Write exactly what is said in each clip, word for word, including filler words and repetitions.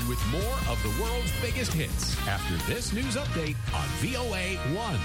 with more of the world's biggest hits after this news update on V O A one.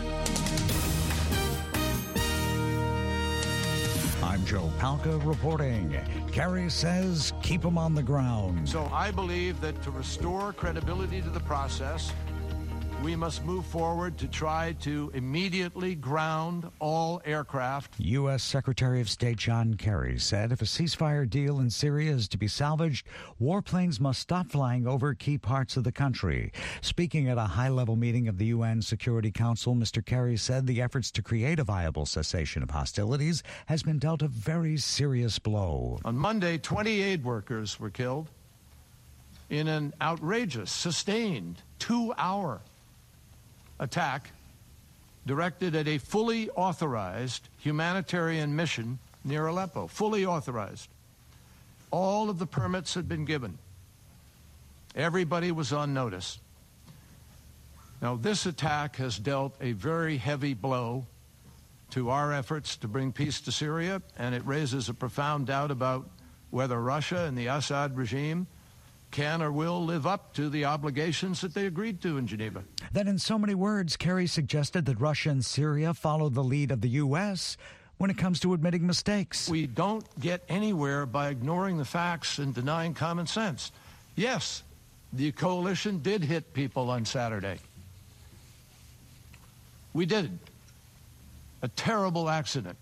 I'm Joe Palca reporting. Kerry says keep him on the ground. So I believe that to restore credibility to the process, we must move forward to try to immediately ground all aircraft. U S. Secretary of State John Kerry said if a ceasefire deal in Syria is to be salvaged, warplanes must stop flying over key parts of the country. Speaking at a high-level meeting of the U N Security Council, Mister Kerry said the efforts to create a viable cessation of hostilities has been dealt a very serious blow. On Monday, twenty aid workers were killed in an outrageous, sustained, two-hour attack directed at a fully authorized humanitarian mission near Aleppo. Fully authorized. All of the permits had been given. Everybody was on notice. Now, this attack has dealt a very heavy blow to our efforts to bring peace to Syria, and it raises a profound doubt about whether Russia and the Assad regime can or will live up to the obligations that they agreed to in Geneva. Then in so many words, Kerry suggested that Russia and Syria follow the lead of the U S when it comes to admitting mistakes. We don't get anywhere by ignoring the facts and denying common sense. Yes, the coalition did hit people on Saturday. We did. A terrible accident.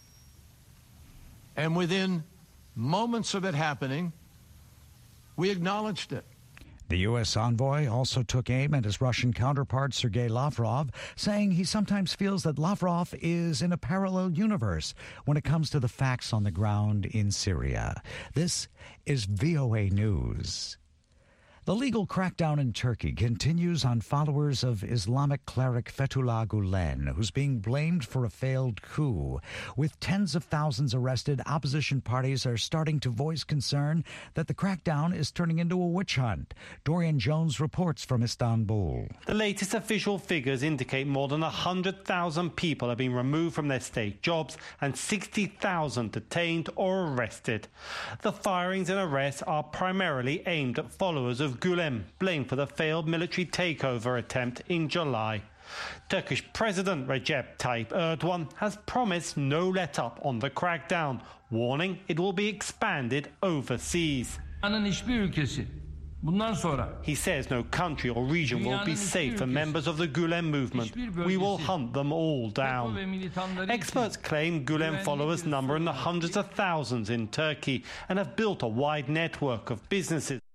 And within moments of it happening, we acknowledged it. The U S envoy also took aim at his Russian counterpart, Sergei Lavrov, saying he sometimes feels that Lavrov is in a parallel universe when it comes to the facts on the ground in Syria. This is V O A News. The legal crackdown in Turkey continues on followers of Islamic cleric Fethullah Gulen, who's being blamed for a failed coup. With tens of thousands arrested, opposition parties are starting to voice concern that the crackdown is turning into a witch hunt. Dorian Jones reports from Istanbul. The latest official figures indicate more than one hundred thousand people have been removed from their state jobs and sixty thousand detained or arrested. The firings and arrests are primarily aimed at followers of Gulen, blamed for the failed military takeover attempt in July. Turkish President Recep Tayyip Erdogan has promised no let-up on the crackdown, warning it will be expanded overseas. He says no country or region will be safe for members of the Gulen movement. We will hunt them all down. Experts claim Gulen followers number in the hundreds of thousands in Turkey and have built a wide network of businesses.